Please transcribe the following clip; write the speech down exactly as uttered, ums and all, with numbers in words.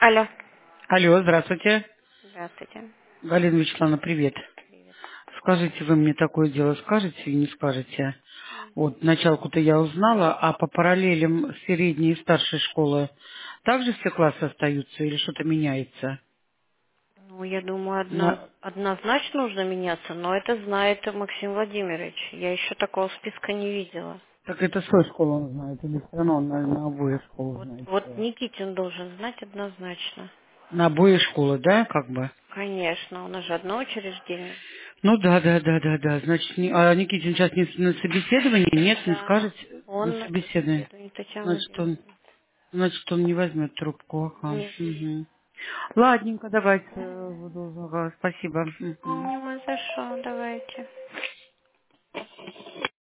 Алло. Алло, здравствуйте. Здравствуйте. Галина Вячеславовна, привет. Привет. Скажите, вы мне такое дело скажете и не скажете? Мгм. Вот, началку-то я узнала, а по параллелям средней и старшей школы также все классы остаются или что-то меняется? Ну, я думаю, одно- На... однозначно нужно меняться, но это знает Максим Владимирович. Я еще такого списка не видела. Так это свою школу он знает, или все равно он на, на обои школы Вот, знает вот все? Никитин должен знать однозначно. На обои школы, да, как бы? Конечно, у нас же одно учреждение. Ну да, да, да, да, да. Значит, не- а Никитин сейчас не с- на собеседовании? Нет, не Да, скажете на он на собеседовании. собеседовании Татьяна Значит, он Владимировна. Значит, он не возьмет трубку. Ага. Нет. Мгм. Ладненько, давайте. э, буду- ага, Спасибо. Мгм. Не за что, давайте.